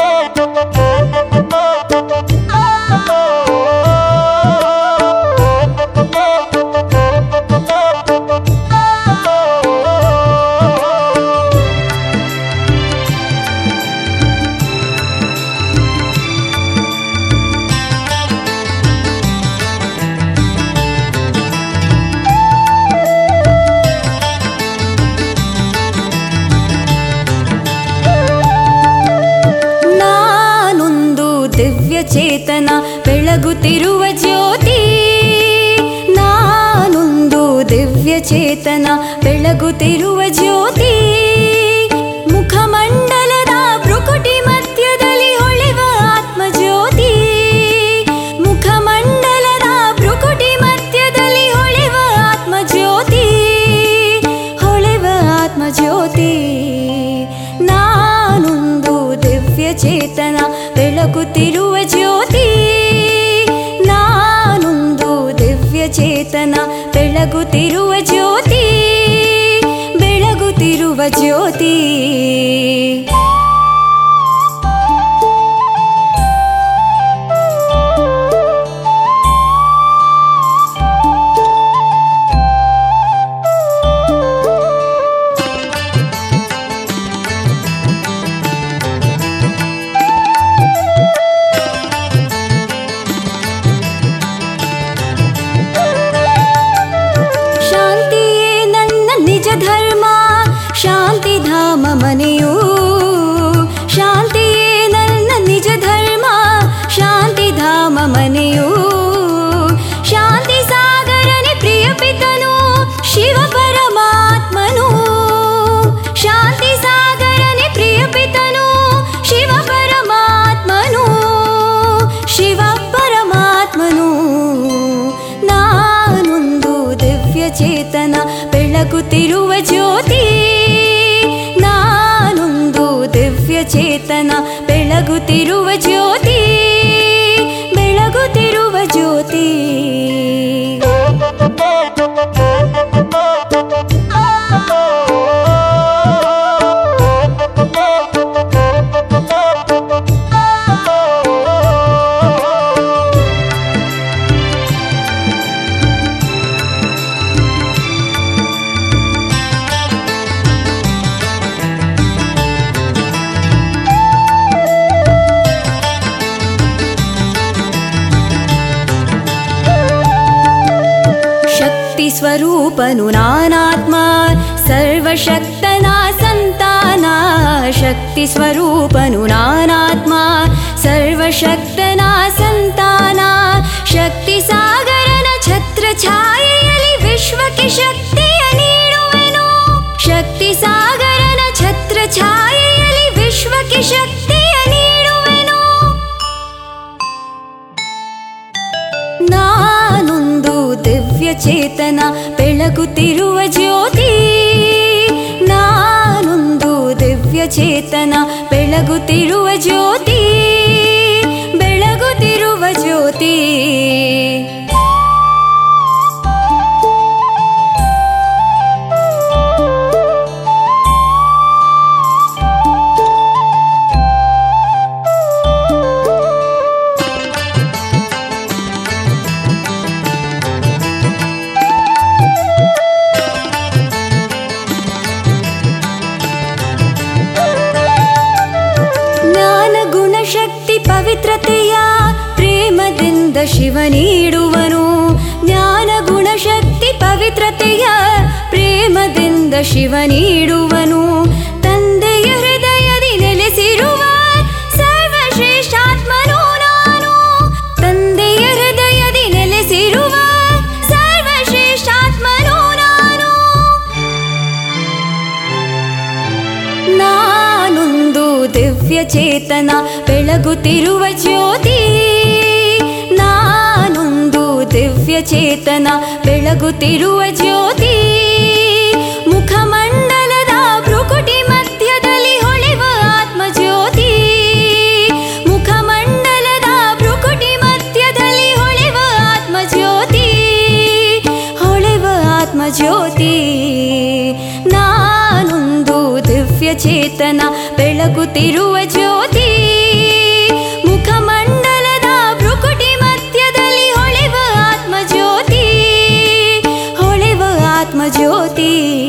ಚೇತನ ಬೆಳಗುತ್ತಿರುವ ಜ್ಯೋತಿ, ನಾನೊಂದು ದಿವ್ಯ ಚೇತನ ಬೆಳಗುತ್ತಿರುವ ಜ್ಯೋತಿ. ಮುಖಮಂಡಲದ ಭ್ರುಕುಟಿ ಮಧ್ಯದಲ್ಲಿ ಹೊಳೆವ ಆತ್ಮಜ್ಯೋತಿ, ಮುಖಮಂಡಲದ ಭ್ರುಕುಟಿ ಮಧ್ಯದಲ್ಲಿ ಹೊಳೆವ ಆತ್ಮಜ್ಯೋತಿ, ಹೊಳೆವ ಆತ್ಮಜ್ಯೋತಿ. ನಾನೊಂದು ದಿವ್ಯ ಚೇತನ ಬೆಳಗುತ್ತಿರುವ ಜ್ಯೋತಿ, ನಾನೊಂದು ದಿವ್ಯ ಚೇತನ ಬೆಳಗುತ್ತಿರುವ ಜ್ಯೋತಿ, ಬೆಳಗುತ್ತಿರುವ ಜ್ಯೋತಿ. ಶಾಂತಿಧಾಮ ಮನೆಯೂ ಶಾಂತಿಯೇ ನನ್ನ ನಿಜ ಧರ್ಮ, ಶಾಂತಿಧಾಮ ಮನೆಯೂ. ಶಾಂತಿ ಸಾಗರನೆ ಪ್ರಿಯ ಪಿತನು ಶಿವ ಪರಮಾತ್ಮನು, ಶಾಂತಿ ಸಾಗರನೆ ಪ್ರಿಯ ಪಿತನು ಶಿವ ಪರಮಾತ್ಮನು, ಶಿವ ಪರಮಾತ್ಮನು. ನಾನೊಂದು ದಿವ್ಯ ಚೇತನ ಬೆಳಗುತ್ತಿರುವ ಜ್ಯೋತಿ, ನಾನೊಂದು ದಿವ್ಯ ಚೇತನ ಬೆಳಗುತ್ತಿರುವ ಜ್ಯೋತಿ, ಬೆಳಗುತ್ತಿರುವ ಜ್ಯೋತಿ. ಸ್ವರೂಪನು ನಾನಾತ್ಮ ಸರ್ವಶಕ್ತನ ಸಂತಾನ, ಶಕ್ತಿ ಸ್ವರೂಪನು ನಾನಾತ್ಮ ಸರ್ವಶಕ್ತನ ಸಂತಾನ. ಶಕ್ತಿ ಸಾಗರನ ಛತ್ರ ಛಾಯೆಯಲ್ಲಿ ವಿಶ್ವಕ್ಕೆ ಶಕ್ತಿಯ ನೀಡುವೆನು, ಶಕ್ತಿ ಸಾಗರನ ಛತ್ರ ಛಾಯೆಯಲ್ಲಿ ವಿಶ್ವಕ್ಕೆ ಶಕ್ತಿಯ ನೀಡುವೆನು. ನಾನೊಂದು ದಿವ್ಯ ಚೇತನ ಬೆಳಗುತ್ತಿರುವ ಜ್ಯೋತಿ, ನಾನೊಂದು ದಿವ್ಯ ಚೇತನ ಬೆಳಗುತ್ತಿರುವ ಜ್ಯೋತಿ, ಬೆಳಗುತ್ತಿರುವ ಜ್ಯೋತಿ. ಪವಿತ್ರತೆಯ ಪ್ರೇಮದಿಂದ ಶಿವ ನೀಡುವನು, ಜ್ಞಾನ ಗುಣಶಕ್ತಿ ಪವಿತ್ರತೆಯ ಪ್ರೇಮದಿಂದ ಶಿವ ನೀಡುವನು. ತಂದೆಯ ಹೃದಯದಿ ನೆಲೆಸಿರುವ ಸರ್ವಶ್ರೇಷ್ಠಾತ್ಮನು ನಾನು, ತಂದೆಯ ಹೃದಯದಿ ನೆಲೆಸಿರುವ ಸರ್ವಶ್ರೇಷ್ಠಾತ್ಮನು ನಾನು. ನಾನೊಂದು ದಿವ್ಯ ಚೇತನ ಬೆಳಗುತ್ತಿರುವ ಜ್ಯೋತಿ, ನಾನೊಂದು ದಿವ್ಯ ಚೇತನ ಬೆಳಗುತ್ತಿರುವ ಜ್ಯೋತಿ. ಮುಖಮಂಡಲದ ಭ್ರುಕುಟಿ ಮಧ್ಯದಲ್ಲಿ ಹೊಳೆವ ಆತ್ಮಜ್ಯೋತಿ, ಮುಖಮಂಡಲದ ಭ್ರುಕುಟಿ ಮಧ್ಯದಲ್ಲಿ ಹೊಳೆವ ಆತ್ಮಜ್ಯೋತಿ, ಹೊಳೆವ ಆತ್ಮಜ್ಯೋತಿ. ನಾನೊಂದು ದಿವ್ಯ ಚೇತನ ಬೆಳಗುತ್ತಿರುವ ಜ್ಯೋತಿ, ಆತ್ಮಜ್ಯೋತಿ